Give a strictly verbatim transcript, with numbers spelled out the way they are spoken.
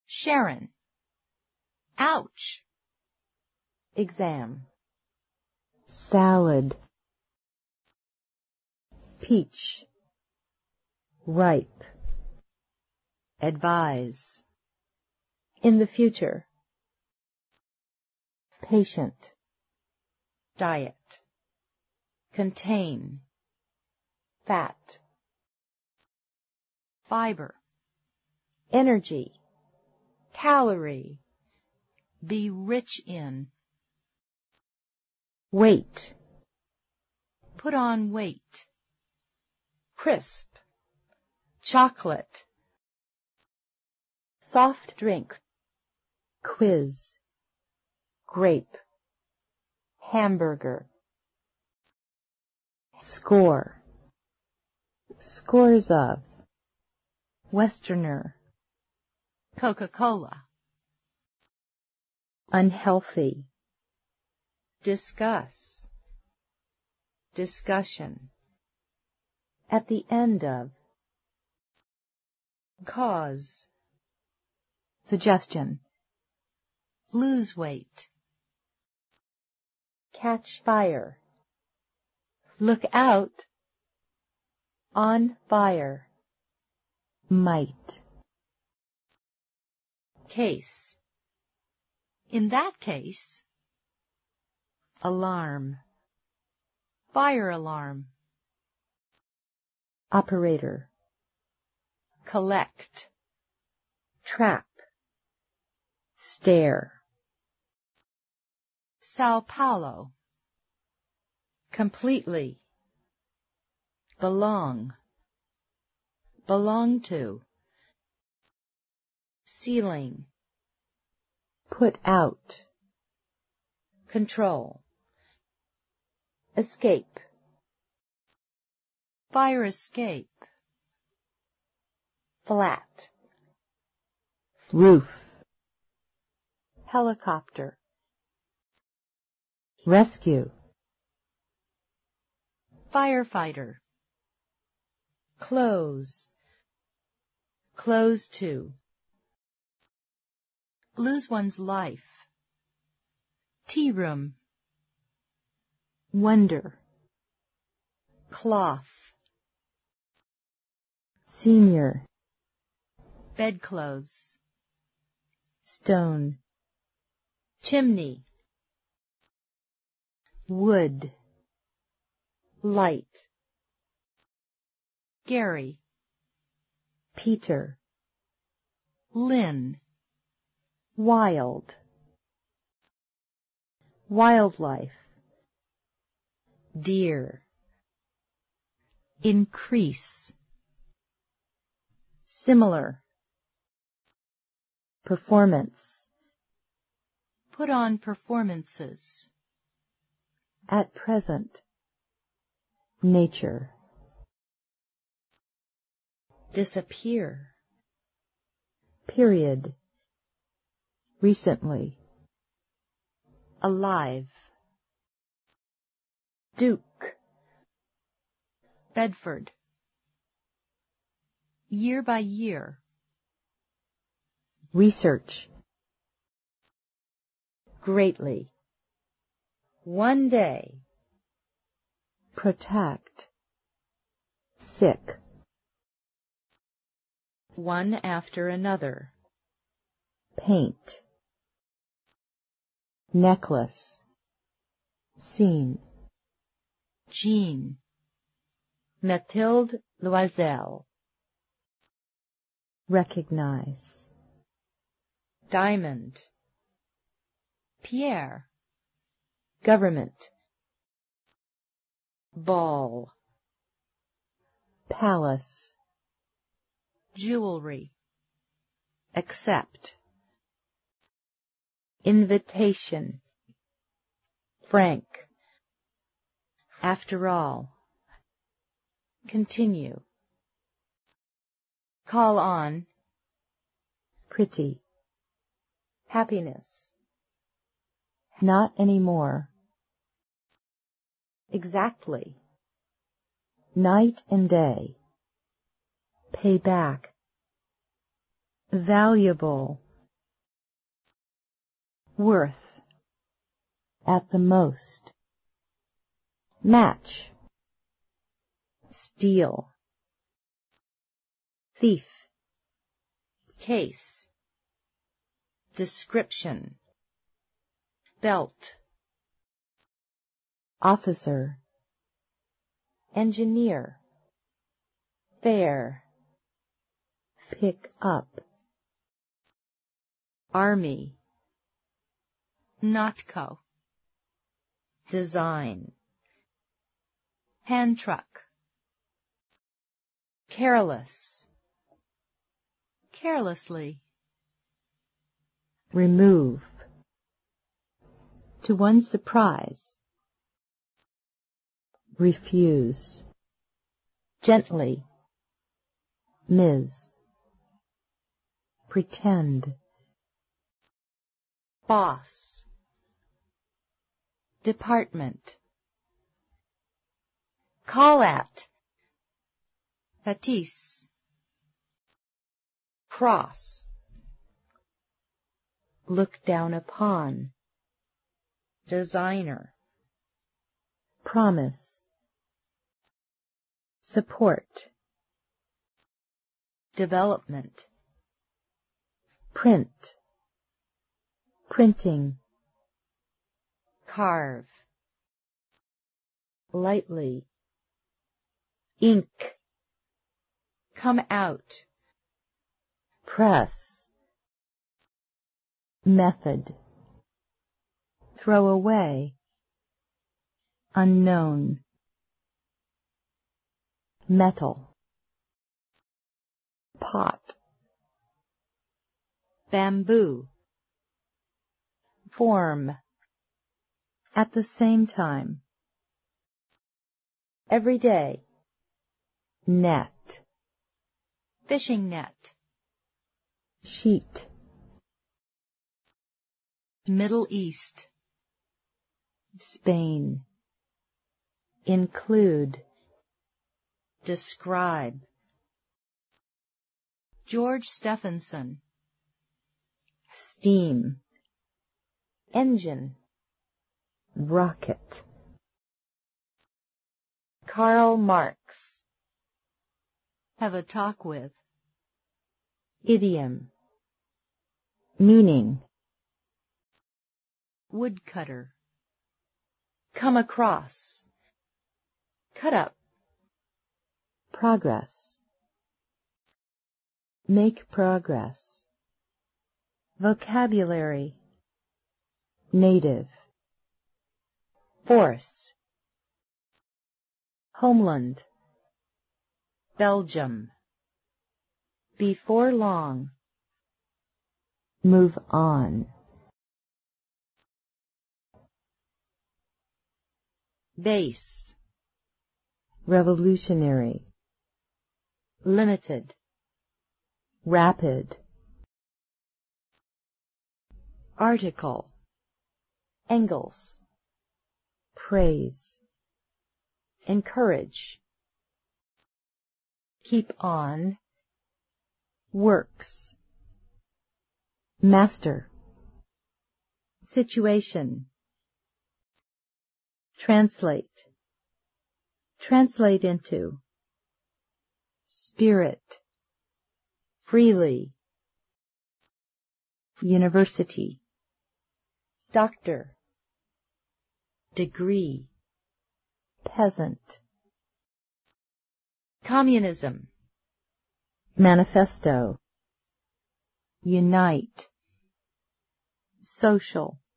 Sharon. Ouch. Exam. Salad. Peach. Ripe. Advise. In the future. Patient. Diet. Contain. Fat. Fiber. Energy. Calorie. Be rich in. Weight. Put on weight. Crisp. Chocolate. Soft drink. Quiz. Grape. Hamburger. Score. Scores of. Westerner. Coca-Cola. Unhealthy. Discuss. Discussion. At the end of. Cause. Suggestion. Lose weight. Catch fire. Look out. On fire. Might. Case. In that case. Alarm. Fire alarm. Operator. Collect. Trap. Stare. Sao Paulo. Completely. Belong. Belong to. Ceiling. Put out. Control. Escape. Fire escape. Flat. Roof. Helicopter. Rescue. Firefighter. Close. Close to. Lose one's life. Tea room. Wonder. Cloth. Senior. Bedclothes. Stone. Chimney. Wood. Light. Gary. Peter. Lynn. Wild. Wildlife. Deer. Increase. Similar. Performance. Put on performances. At present. Nature. Disappear. Period. Recently. Alive. Duke. Bedford. Year by year. Research. Greatly. One day. Protect. Sick. One after another. Paint. Necklace. Scene. Jean. Mathilde Loisel. Recognize. Diamond. Pierre. Government. Ball. Palace. Jewelry. Accept. Invitation. Frank. After all. Continue. Call on. Pretty. Happiness. Not anymore. Exactly. Night and day. Pay back. Valuable. worth, at the most. Match, steal, thief, case, description, belt, officer, engineer, fair, pick up, army, Notco, design, hand truck, careless, carelessly, remove, to one's surprise, refuse, gently, Miz pretend, boss, department, call at, Batiste, cross, look down upon, designer, promise, support, development, print, printing, carve, lightly, ink, come out, press, method, throw away, unknown, metal, pot, bamboo, form, at the same time, every day, net, fishing net, sheet, Middle East, Spain, include, describe, George Stephenson, steam, engine, rocket, Karl Marx, have a talk with, idiom, meaning, woodcutter, come across, cut up, progress, make progress, vocabulary, native, force, homeland, Belgium, before long, move on, base, revolutionary, limited, rapid, article, Engels, praise, encourage, keep on, works, master, situation, translate, translate into, spirit, freely, university, doctor, degree, peasant, communism, manifesto, unite, social,